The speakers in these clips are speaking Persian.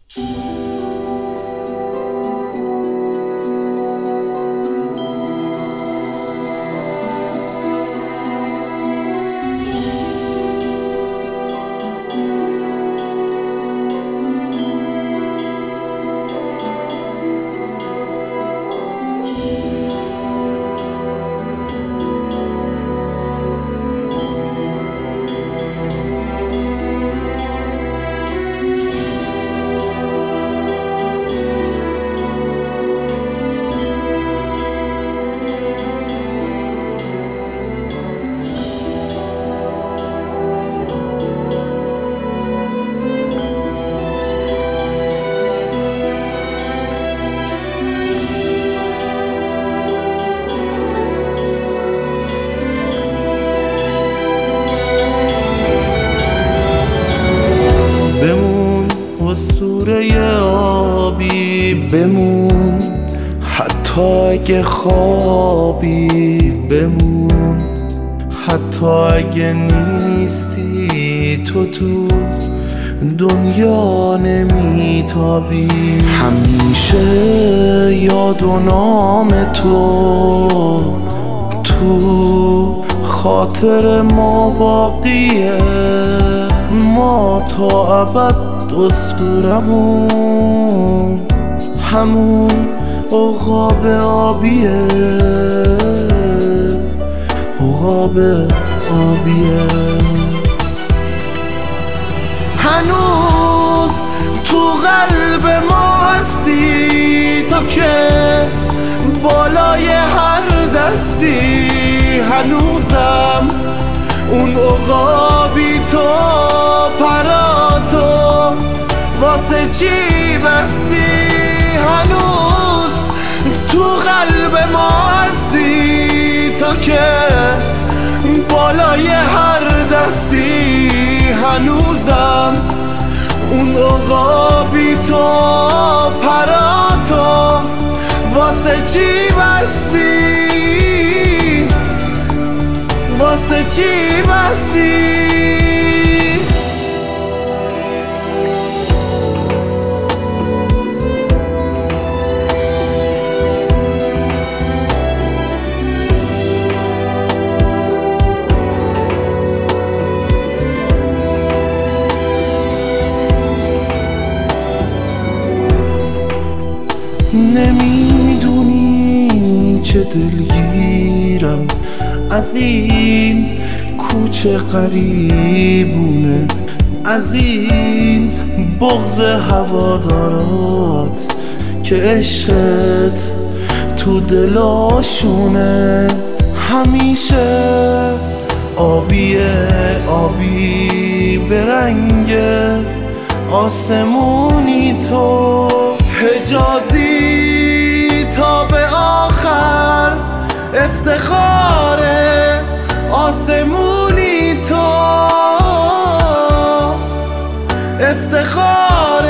اسطوره آبی بمون، حتی اگه خوابی بمون، حتی اگه نیستی تو دنیا نمیتابی. همیشه یاد و نام تو خاطر ما باقیه، ما تا ابد اسطورمون همون عقاب آبیه، عقاب آبیه. هنوز تو قلب ما هستی تو که بالای هر دستی، هنوزم اون عقابی تو پراتو واسه چی بستی. هنوز تو قلب ما هستی تو که بالای هر دستی، هنوزم اون عقابی تو پراتو واسه چی بستی، واسه چی بستی. نمیدونی چه دلگیرم از این کوچه قریبونه، از این بغض هوادارات که عشقت تو دلاشونه. همیشه آبیه آبی به رنگ آسمونی تو، حجازی تا به آخر افتخار آسمونی تو، افتخار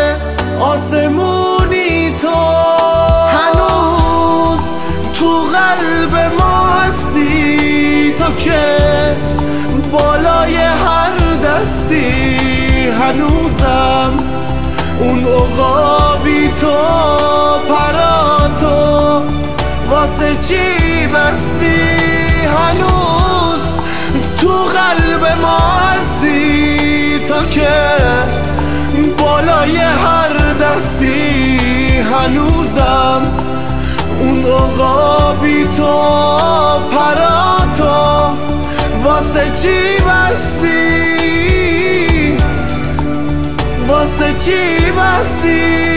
آسمونی تو. هنوز تو قلب ما هستی تو که بالای هر دستی، هنوزم اون عقابی تو پراتو واسه چی بستی. هنوز تو قلب ما هستی تو که بالای هر دستی، هنوزم اون عقابی تو پراتو واسه چی بستی، واسه چی بستی.